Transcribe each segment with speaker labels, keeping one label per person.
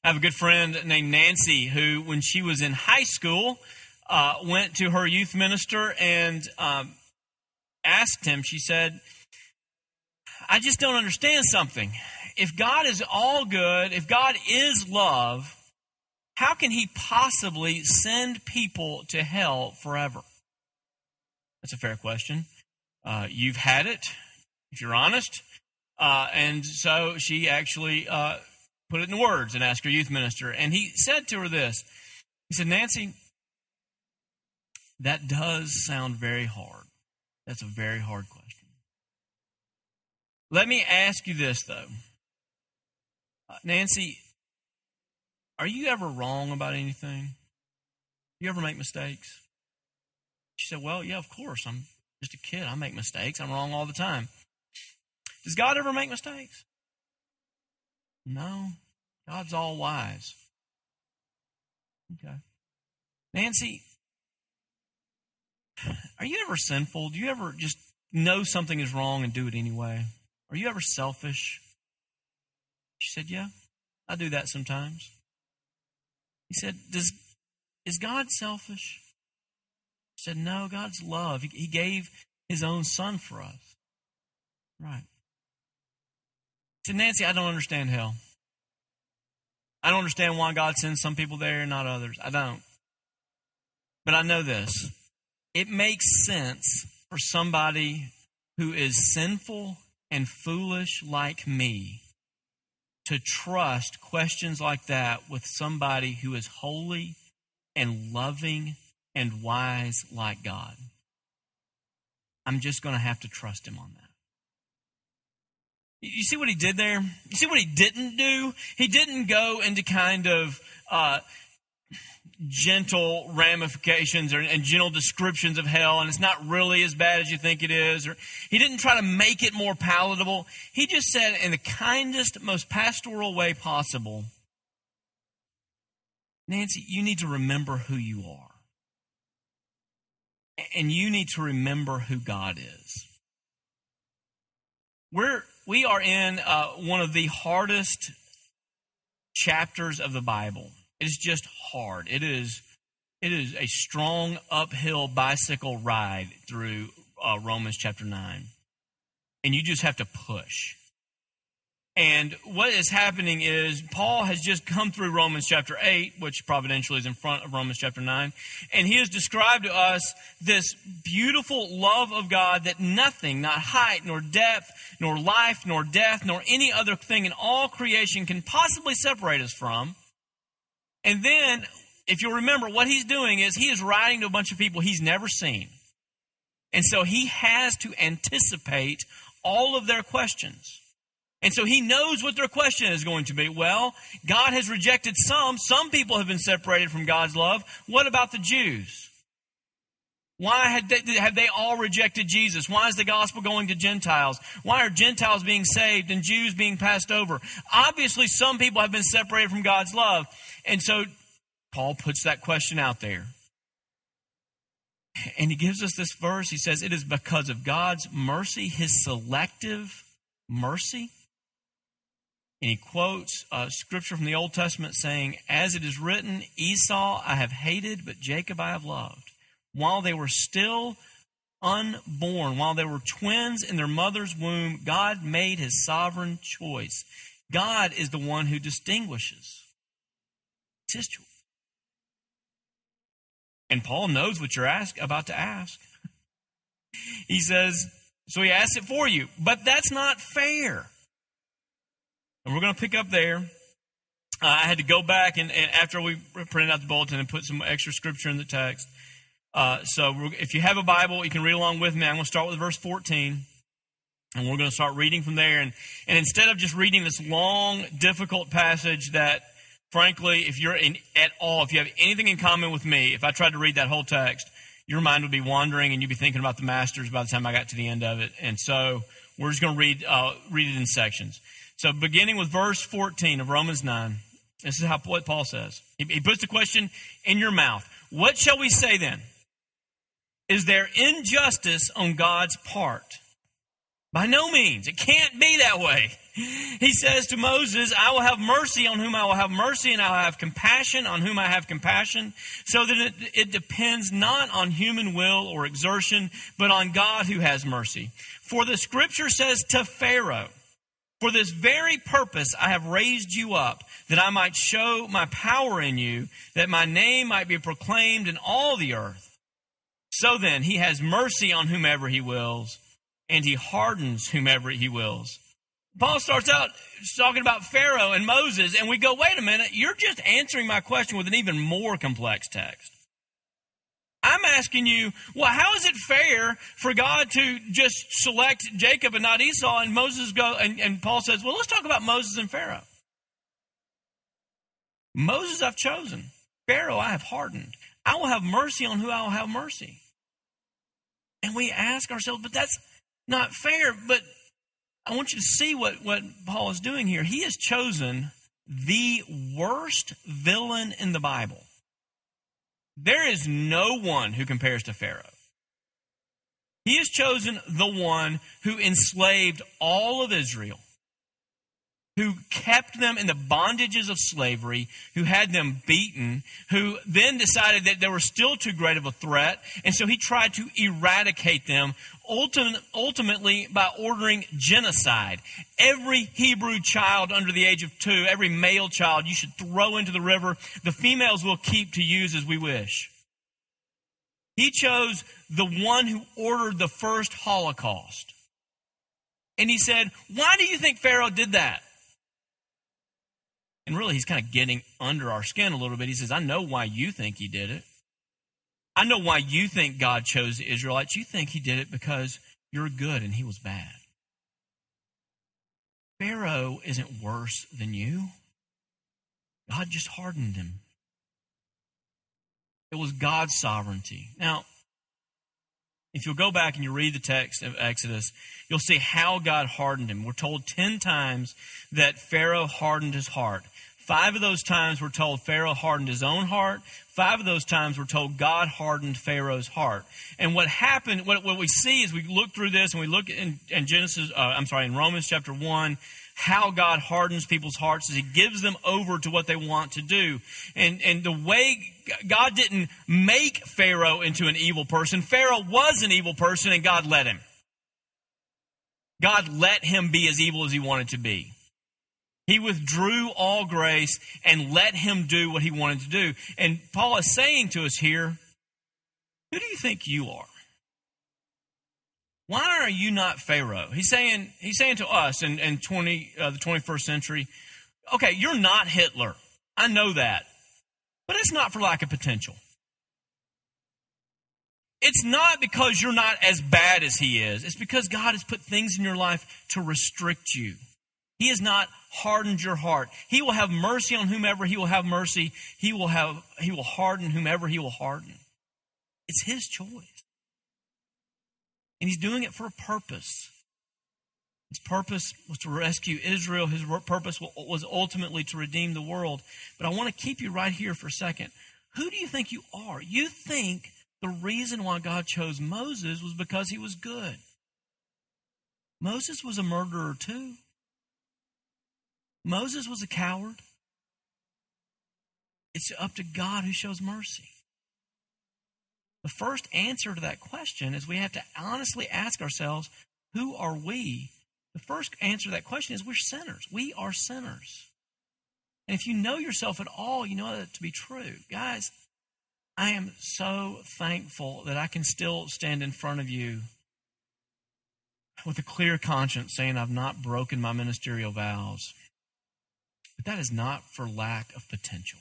Speaker 1: I have a good friend named Nancy who, when she was in high school, went to her youth minister and asked him, she said, I just don't understand something. If God is all good, if God is love, how can he possibly send people to hell forever? That's a fair question. You've had it, if you're honest. And so she actually put it in words and asked her youth minister. And he said to her this. He said, Nancy, that does sound very hard. That's a very hard question. Let me ask you this, though. Nancy, are you ever wrong about anything? Do you ever make mistakes? She said, well, yeah, of course. I'm just a kid. I make mistakes. I'm wrong all the time. Does God ever make mistakes? No. God's all wise. Okay. Nancy, are you ever sinful? Do you ever just know something is wrong and do it anyway? Are you ever selfish? She said, yeah, I do that sometimes. He said, is God selfish? She said, no, God's love. He gave his own son for us. Right. He said, Nancy, I don't understand hell. I don't understand why God sends some people there and not others. I don't. But I know this. It makes sense for somebody who is sinful and foolish like me to trust questions like that with somebody who is holy and loving and wise like God. I'm just going to have to trust him on that. You see what he did there? You see what he didn't do? He didn't go into kind of gentle ramifications and gentle descriptions of hell, and it's not really as bad as you think it is. Or he didn't try to make it more palatable. He just said in the kindest, most pastoral way possible, Nancy, you need to remember who you are. And you need to remember who God is. We are in one of the hardest chapters of the Bible. It's just hard. It is a strong uphill bicycle ride through Romans chapter 9. And you just have to push. And what is happening is Paul has just come through Romans chapter 8, which providentially is in front of Romans chapter 9. And he has described to us this beautiful love of God that nothing, not height, nor depth, nor life, nor death, nor any other thing in all creation can possibly separate us from. And then, if you'll remember, what he's doing is he is writing to a bunch of people he's never seen. And so he has to anticipate all of their questions. And so he knows what their question is going to be. Well, God has rejected some. Some people have been separated from God's love. What about the Jews? Why have they all rejected Jesus? Why is the gospel going to Gentiles? Why are Gentiles being saved and Jews being passed over? Obviously, some people have been separated from God's love. And so Paul puts that question out there. And he gives us this verse. He says, it is because of God's mercy, his selective mercy. And he quotes scripture from the Old Testament saying, as it is written, Esau I have hated, but Jacob I have loved. While they were still unborn, while they were twins in their mother's womb, God made his sovereign choice. God is the one who distinguishes. It's his choice. And Paul knows what you're about to ask. He says, so he asks it for you. But that's not fair. And we're going to pick up there. I had to go back and after we printed out the bulletin and put some extra scripture in the text. So if you have a Bible, you can read along with me. I'm going to start with verse 14. And we're going to start reading from there. And instead of just reading this long, difficult passage that, frankly, if you have anything in common with me, if I tried to read that whole text, your mind would be wandering and you'd be thinking about the Masters by the time I got to the end of it. And so we're just going to read it in sections. So beginning with verse 14 of Romans 9, this is what Paul says. He puts the question in your mouth. What shall we say then? Is there injustice on God's part? By no means. It can't be that way. He says to Moses, I will have mercy on whom I will have mercy, and I will have compassion on whom I have compassion, so that it depends not on human will or exertion, but on God who has mercy. For the scripture says to Pharaoh, for this very purpose I have raised you up, that I might show my power in you, that my name might be proclaimed in all the earth. So then, he has mercy on whomever he wills, and he hardens whomever he wills. Paul starts out talking about Pharaoh and Moses, and we go, wait a minute, you're just answering my question with an even more complex text. I'm asking you, well, how is it fair for God to just select Jacob and not Esau? And Moses and Paul says, well, let's talk about Moses and Pharaoh. Moses I've chosen. Pharaoh I have hardened. I will have mercy on who I will have mercy. And we ask ourselves, but that's not fair. But I want you to see what Paul is doing here. He has chosen the worst villain in the Bible. There is no one who compares to Pharaoh. He has chosen the one who enslaved all of Israel, who kept them in the bondages of slavery, who had them beaten, who then decided that they were still too great of a threat, and so he tried to eradicate them, ultimately by ordering genocide. Every Hebrew child under the age of 2, every male child, you should throw into the river. The females will keep to use as we wish. He chose the one who ordered the first Holocaust. And he said, why do you think Pharaoh did that? And really, he's kind of getting under our skin a little bit. He says, I know why you think he did it. I know why you think God chose the Israelites. You think he did it because you're good and he was bad. Pharaoh isn't worse than you. God just hardened him. It was God's sovereignty. Now, if you'll go back and you read the text of Exodus, you'll see how God hardened him. We're told 10 times that Pharaoh hardened his heart. 5 of those times we're told Pharaoh hardened his own heart. 5 of those times we're told God hardened Pharaoh's heart. And what happened, what we see as we look through this and we look in Romans chapter 1, how God hardens people's hearts is he gives them over to what they want to do. And the way God didn't make Pharaoh into an evil person. Pharaoh was an evil person and God let him. God let him be as evil as he wanted to be. He withdrew all grace and let him do what he wanted to do. And Paul is saying to us here, who do you think you are? Why are you not Pharaoh? He's saying to us in the 21st century, okay, you're not Hitler. I know that. But it's not for lack of potential. It's not because you're not as bad as he is. It's because God has put things in your life to restrict you. He has not hardened your heart. He will have mercy on whomever he will have mercy. He will harden whomever he will harden. It's his choice. And he's doing it for a purpose. His purpose was to rescue Israel. His purpose was ultimately to redeem the world. But I want to keep you right here for a second. Who do you think you are? You think the reason why God chose Moses was because he was good. Moses was a murderer too. Moses was a coward. It's up to God who shows mercy. The first answer to that question is we have to honestly ask ourselves, who are we? The first answer to that question is we're sinners. We are sinners. And if you know yourself at all, you know that to be true. Guys, I am so thankful that I can still stand in front of you with a clear conscience saying I've not broken my ministerial vows. But that is not for lack of potential.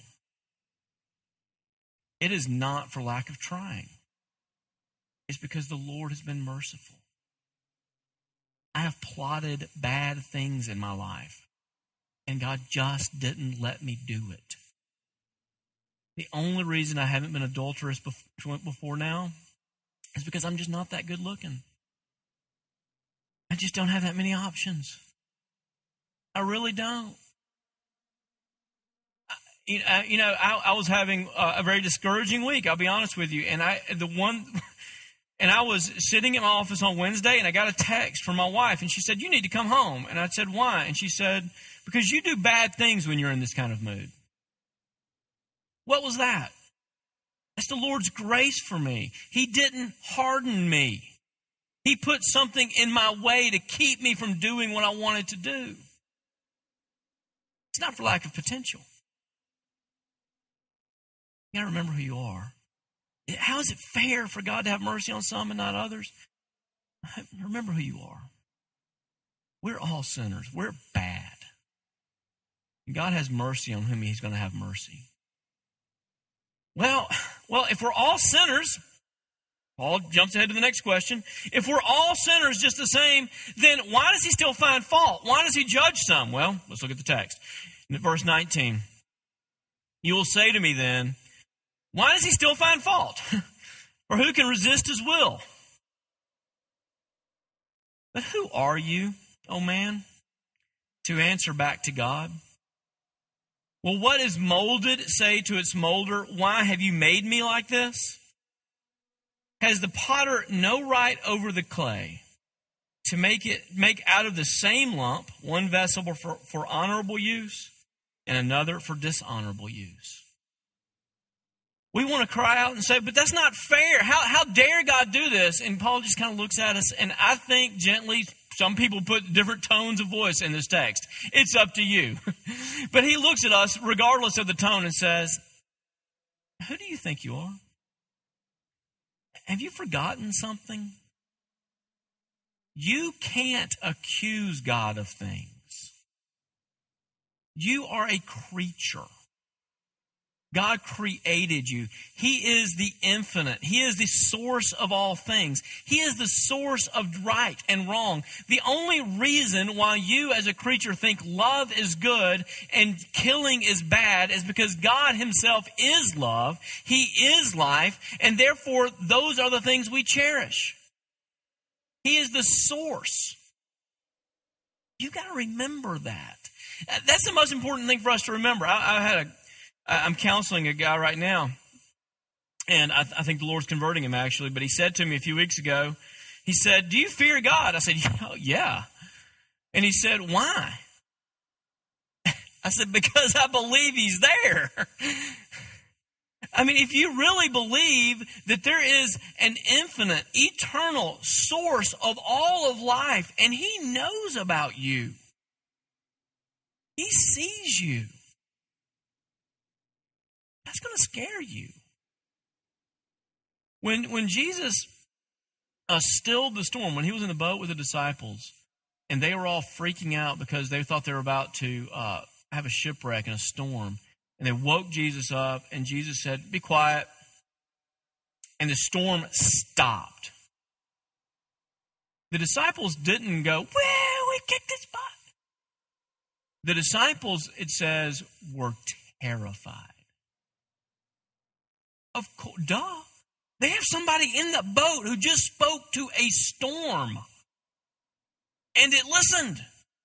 Speaker 1: It is not for lack of trying. It's because the Lord has been merciful. I have plotted bad things in my life, and God just didn't let me do it. The only reason I haven't been adulterous before now is because I'm just not that good looking. I just don't have that many options. I really don't. I was having a very discouraging week, I'll be honest with you. And And I was sitting in my office on Wednesday, and I got a text from my wife, and she said, "You need to come home." And I said, "Why?" And she said, "Because you do bad things when you're in this kind of mood." What was that? That's the Lord's grace for me. He didn't harden me. He put something in my way to keep me from doing what I wanted to do. It's not for lack of potential. You got to remember who you are. How is it fair for God to have mercy on some and not others? Remember who you are. We're all sinners. We're bad. And God has mercy on whom He's going to have mercy. Well, if we're all sinners, Paul jumps ahead to the next question. If we're all sinners just the same, then why does He still find fault? Why does He judge some? Well, let's look at the text. In verse 19, "You will say to me then, why does He still find fault? For who can resist His will? But who are you, O man, to answer back to God? Will what is molded say to its molder, why have you made me like this? Has the potter no right over the clay to make out of the same lump one vessel for honorable use and another for dishonorable use?" We want to cry out and say, but that's not fair. How dare God do this? And Paul just kind of looks at us, and I think gently, some people put different tones of voice in this text. It's up to you. But he looks at us, regardless of the tone, and says, who do you think you are? Have you forgotten something? You can't accuse God of things. You are a creature. God created you. He is the infinite. He is the source of all things. He is the source of right and wrong. The only reason why you as a creature think love is good and killing is bad is because God Himself is love. He is life. And therefore, those are the things we cherish. He is the source. You got to remember that. That's the most important thing for us to remember. I'm counseling a guy right now, and I think the Lord's converting him, actually. But he said to me a few weeks ago, he said, "Do you fear God?" I said, "Yeah." And he said, "Why?" I said, "Because I believe He's there." I mean, if you really believe that there is an infinite, eternal source of all of life, and He knows about you, He sees you, that's going to scare you. When Jesus stilled the storm, when He was in the boat with the disciples, and they were all freaking out because they thought they were about to have a shipwreck in a storm, and they woke Jesus up, and Jesus said, "Be quiet." And the storm stopped. The disciples didn't go, "Well, we kicked His butt." The disciples, it says, were terrified. Of course, duh. They have somebody in the boat who just spoke to a storm. And it listened.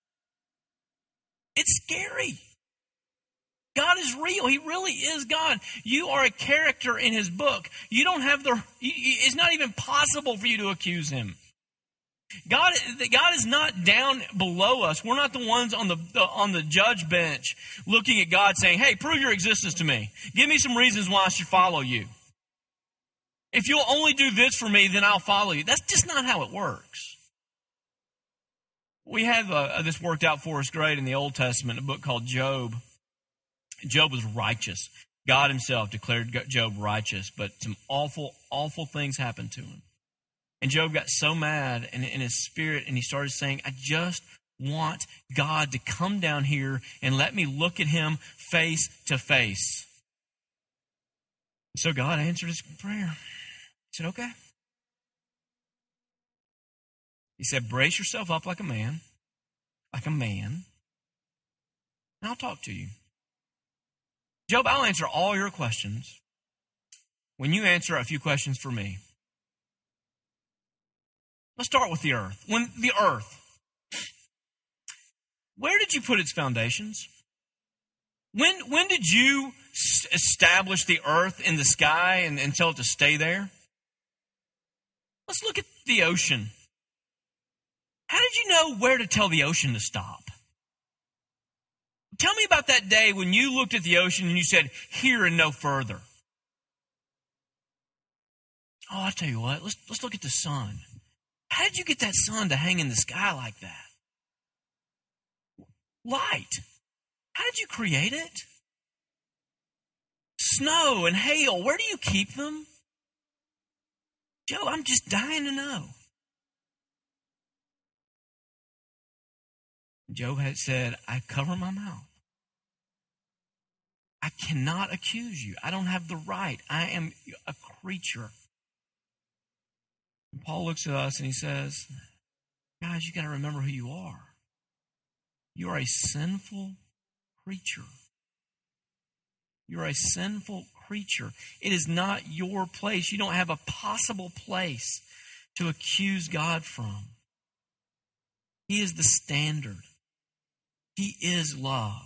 Speaker 1: It's scary. God is real. He really is God. You are a character in His book. You don't have it's not even possible for you to accuse Him. God is not down below us. We're not the ones on the judge bench looking at God saying, "Hey, prove your existence to me. Give me some reasons why I should follow you. If you'll only do this for me, then I'll follow you." That's just not how it works. We have this worked out for us great in the Old Testament, a book called Job. Job was righteous. God Himself declared Job righteous, but some awful, awful things happened to him. And Job got so mad in his spirit, and he started saying, "I just want God to come down here and let me look at Him face to face." So God answered his prayer. He said, "Okay." He said, "Brace yourself up like a man, and I'll talk to you. Job, I'll answer all your questions when you answer a few questions for me." Let's start with the earth. Where did you put its foundations? When did you establish the earth in the sky and tell it to stay there? Let's look at the ocean. How did you know where to tell the ocean to stop? Tell me about that day when you looked at the ocean and you said, here and no further. Oh, I'll tell you what, let's look at the sun. How did you get that sun to hang in the sky like that? Light. How did you create it? Snow and hail, where do you keep them? Joe, I'm just dying to know. Job had said, I cover my mouth. I cannot accuse you. I don't have the right. I am a creature. And Paul looks at us and he says, guys, you got to remember who you are. You are a sinful creature. You're a sinful creature. It is not your place. You don't have a possible place to accuse God from. He is the standard. He is love.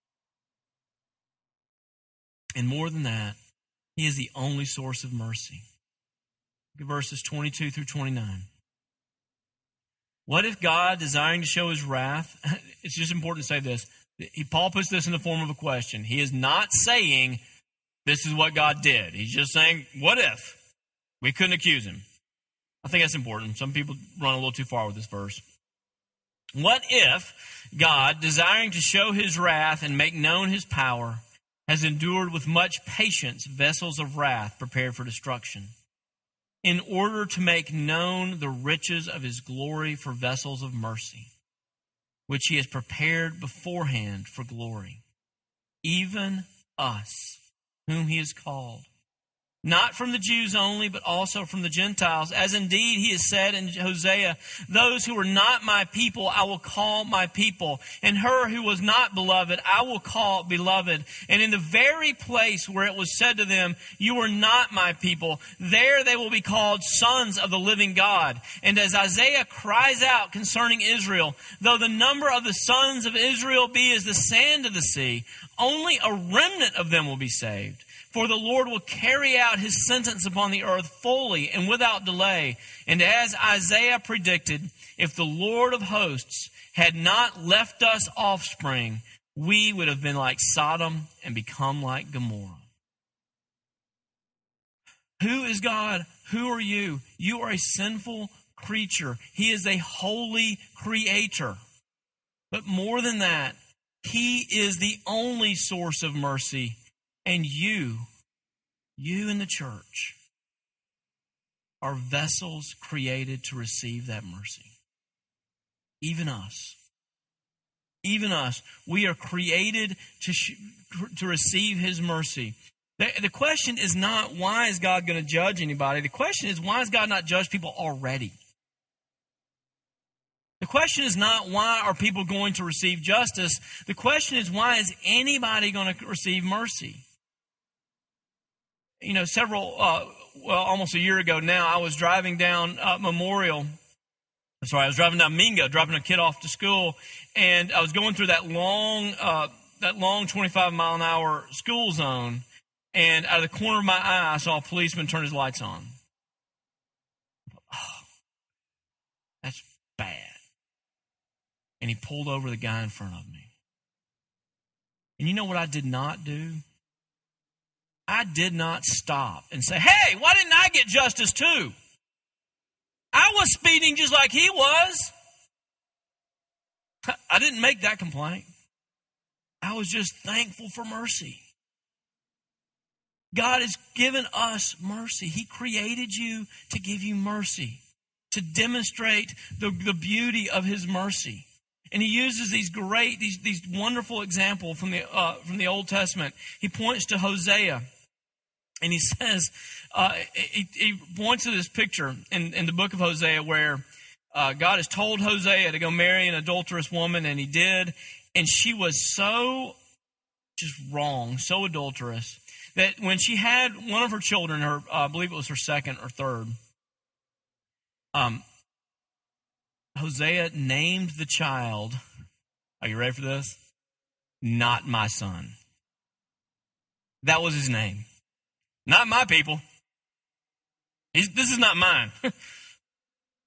Speaker 1: And more than that, He is the only source of mercy. Look at verses 22 through 29. What if God, desiring to show His wrath, it's just important to say this. Paul puts this in the form of a question. He is not saying this is what God did. He's just saying, what if? We couldn't accuse Him. I think that's important. Some people run a little too far with this verse. What if God, desiring to show His wrath and make known His power, has endured with much patience vessels of wrath prepared for destruction, in order to make known the riches of His glory for vessels of mercy, which He has prepared beforehand for glory, even us, whom He has called, not from the Jews only, but also from the Gentiles, as indeed He has said in Hosea, those who were not my people I will call my people, and her who was not beloved I will call beloved. And in the very place where it was said to them, you are not my people, there they will be called sons of the living God. And as Isaiah cries out concerning Israel, though the number of the sons of Israel be as the sand of the sea, only a remnant of them will be saved. For the Lord will carry out His sentence upon the earth fully and without delay. And as Isaiah predicted, if the Lord of hosts had not left us offspring, we would have been like Sodom and become like Gomorrah. Who is God? Who are you? You are a sinful creature. He is a holy creator. But more than that, He is the only source of mercy. And you in the church, are vessels created to receive that mercy. Even us. Even us. We are created to receive His mercy. The question is not, why is God going to judge anybody? The question is, why has God not judged people already? The question is not, why are people going to receive justice? The question is, why is anybody going to receive mercy? You know, almost a year ago now, I was driving down I was driving down Mingo, dropping a kid off to school, and I was going through that long 25-mile-an-hour school zone, and out of the corner of my eye, I saw a policeman turn his lights on. Oh, that's bad. And he pulled over the guy in front of me. And you know what I did not do? I did not stop and say, hey, why didn't I get justice too? I was speeding just like he was. I didn't make that complaint. I was just thankful for mercy. God has given us mercy. He created you to give you mercy, to demonstrate the beauty of His mercy. And He uses these wonderful examples from the Old Testament. He points to Hosea. And he says, he points to this picture in the book of Hosea where God has told Hosea to go marry an adulterous woman, and he did. And she was so just wrong, so adulterous, that when she had one of her children, I believe it was her second or third, Hosea named the child, are you ready for this? Not my son. That was his name. Not my people. This is not mine.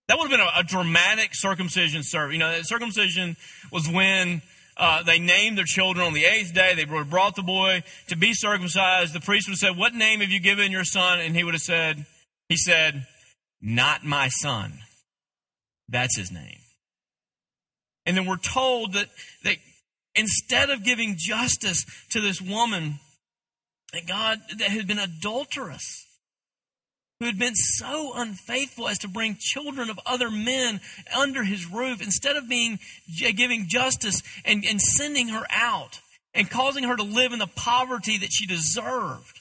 Speaker 1: That would have been a dramatic circumcision service. You know, circumcision was when they named their children on the 8th day. They brought the boy to be circumcised. The priest would have said, "What name have you given your son?" And he would have said, "Not my son." That's his name. And then we're told that instead of giving justice to this woman that had been adulterous, who had been so unfaithful as to bring children of other men under his roof, instead of giving justice and sending her out and causing her to live in the poverty that she deserved,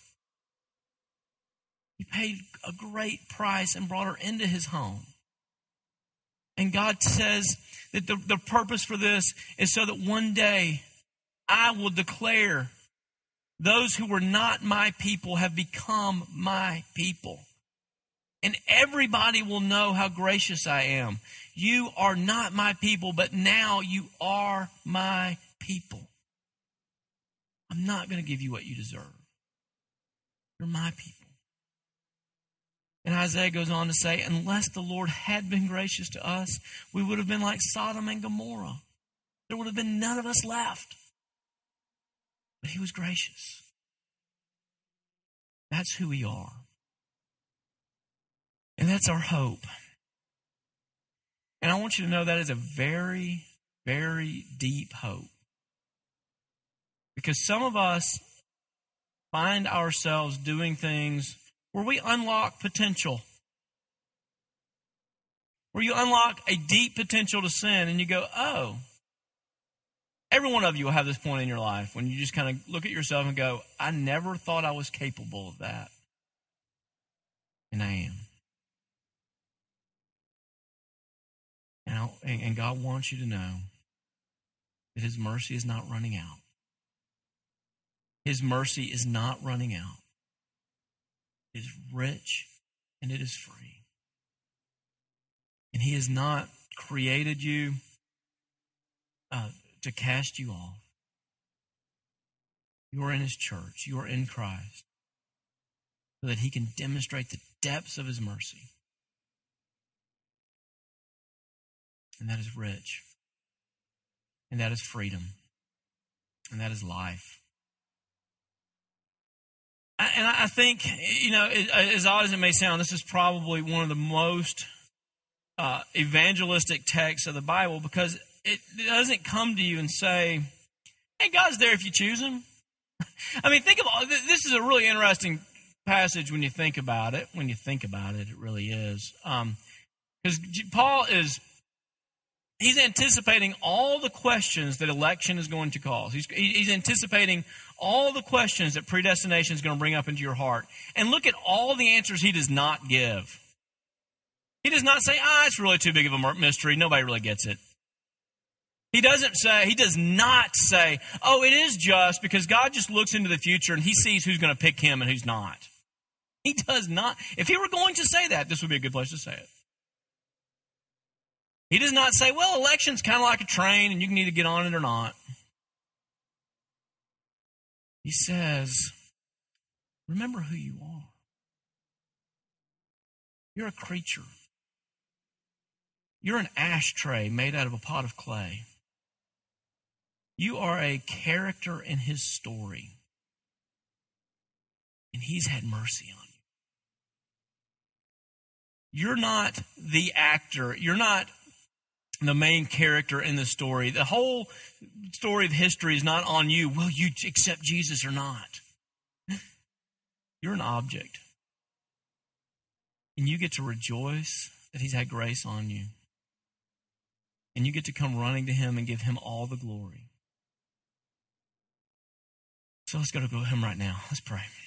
Speaker 1: he paid a great price and brought her into his home. And God says that the purpose for this is so that one day I will declare those who were not my people have become my people. And everybody will know how gracious I am. You are not my people, but now you are my people. I'm not going to give you what you deserve. You're my people. And Isaiah goes on to say, unless the Lord had been gracious to us, we would have been like Sodom and Gomorrah. There would have been none of us left. But he was gracious. That's who we are. And that's our hope. And I want you to know that is a very, very deep hope. Because some of us find ourselves doing things where we unlock potential. Where you unlock a deep potential to sin and you go, oh. Every one of you will have this point in your life when you just kind of look at yourself and go, I never thought I was capable of that. And I am. And God wants you to know that his mercy is not running out. His mercy is not running out. It is rich and it is free. And he has not created you to cast you off. You are in his church. You are in Christ. So that he can demonstrate the depths of his mercy. And that is rich. And that is freedom. And that is life. And I think, you know, as odd as it may sound, this is probably one of the most evangelistic texts of the Bible, because it doesn't come to you and say, hey, God's there if you choose him. I mean, think of all this is a really interesting passage when you think about it. When you think about it, it really is. Because Paul he's anticipating all the questions that election is going to cause. He's anticipating all the questions that predestination is going to bring up into your heart. And look at all the answers he does not give. He does not say, it's really too big of a mystery. Nobody really gets it. He does not say, oh, it is just because God just looks into the future and he sees who's going to pick him and who's not. He does not. If he were going to say that, this would be a good place to say it. He does not say, well, election's kind of like a train and you can either get on it or not. He says, remember who you are. You're a creature. You're an ashtray made out of a pot of clay. You are a character in his story. And he's had mercy on you. You're not the actor. You're not the main character in the story. The whole story of history is not on you. Will you accept Jesus or not? You're an object. And you get to rejoice that he's had grace on you. And you get to come running to him and give him all the glory. So let's go to him right now. Let's pray.